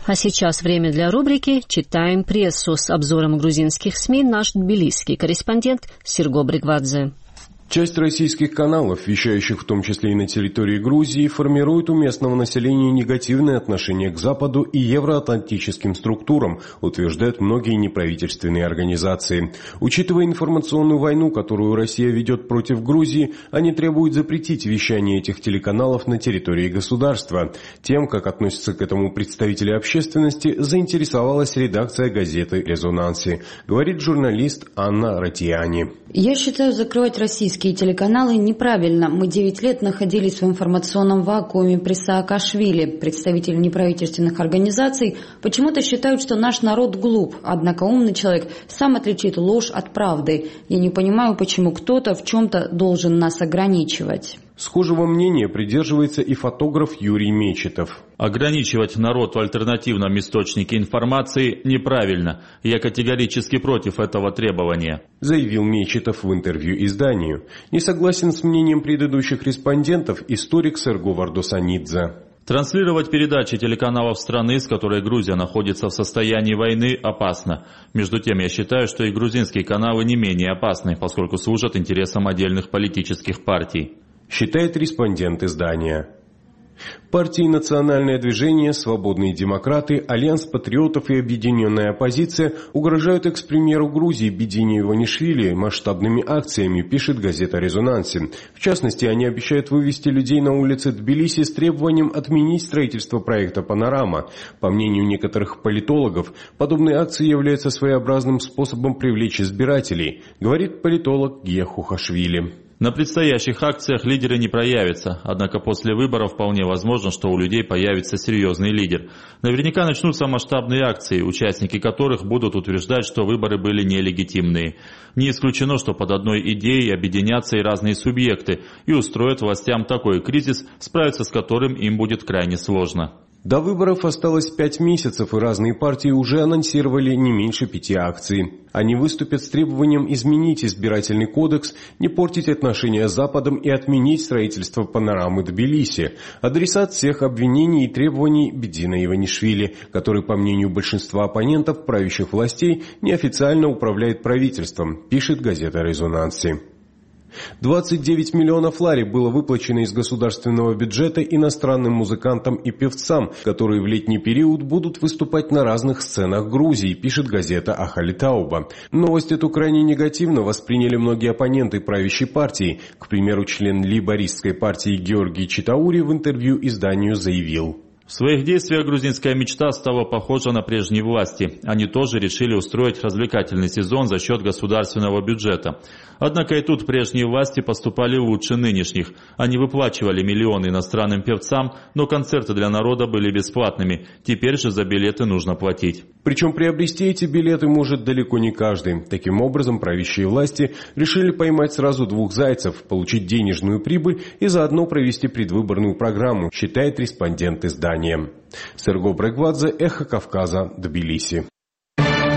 А сейчас время для рубрики «Читаем прессу» с обзором грузинских СМИ наш тбилисский корреспондент Серго Бригвадзе. Часть российских каналов, вещающих в том числе и на территории Грузии, формирует у местного населения негативное отношение к Западу и евроатлантическим структурам, утверждают многие неправительственные организации. Учитывая информационную войну, которую Россия ведет против Грузии, они требуют запретить вещание этих телеканалов на территории государства. Тем, как относятся к этому представители общественности, заинтересовалась редакция газеты «Резонанси», говорит журналист Анна Ратияни. Я считаю, закрывать российские телеканалы неправильно. Мы 9 лет находились в информационном вакууме при Саакашвили. Представители неправительственных организаций почему-то считают, что наш народ глуп, однако умный человек сам отличит ложь от правды. Я не понимаю, почему кто-то в чем-то должен нас ограничивать. Схожего мнения придерживается и фотограф Юрий Мечетов. Ограничивать народ в альтернативном источнике информации неправильно. Я категорически против этого требования, заявил Мечетов в интервью изданию. Не согласен с мнением предыдущих респондентов историк Серго Вардосанидзе. Транслировать передачи телеканалов страны, с которой Грузия находится в состоянии войны, опасно. Между тем, я считаю, что и грузинские каналы не менее опасны, поскольку служат интересам отдельных политических партий, считает респондент издания. Партии «Национальное движение», «Свободные демократы», Альянс патриотов и Объединенная оппозиция угрожают экс-премьеру Грузии Бидине Иванишвили масштабными акциями, пишет газета «Резонанси». В частности, они обещают вывести людей на улицы Тбилиси с требованием отменить строительство проекта «Панорама». По мнению некоторых политологов, подобные акции являются своеобразным способом привлечь избирателей, говорит политолог Гия Хухашвили. На предстоящих акциях лидеры не проявятся, однако после выборов вполне возможно, что у людей появится серьезный лидер. Наверняка начнутся масштабные акции, участники которых будут утверждать, что выборы были нелегитимные. Не исключено, что под одной идеей объединятся и разные субъекты и устроят властям такой кризис, справиться с которым им будет крайне сложно. До выборов осталось 5 месяцев, и разные партии уже анонсировали не меньше 5 акций. Они выступят с требованием изменить избирательный кодекс, не портить отношения с Западом и отменить строительство панорамы Тбилиси. Адресат всех обвинений и требований Бидина Иванишвили, который, по мнению большинства оппонентов правящих властей, неофициально управляет правительством, пишет газета «Резонанси». 29 миллионов лари было выплачено из государственного бюджета иностранным музыкантам и певцам, которые в летний период будут выступать на разных сценах Грузии, пишет газета Ахалитауба. Новость эту крайне негативно восприняли многие оппоненты правящей партии. К примеру, член лейбористской партии Георгий Читаури в интервью изданию заявил: в своих действиях грузинская мечта стала похожа на прежние власти. Они тоже решили устроить развлекательный сезон за счет государственного бюджета. Однако и тут прежние власти поступали лучше нынешних. Они выплачивали миллионы иностранным певцам, но концерты для народа были бесплатными. Теперь же за билеты нужно платить. Причем приобрести эти билеты может далеко не каждый. Таким образом, правящие власти решили поймать сразу 2 зайцев, получить денежную прибыль и заодно провести предвыборную программу, считает респондент издания. Серго Бригвадзе, Эхо Кавказа, Тбилиси.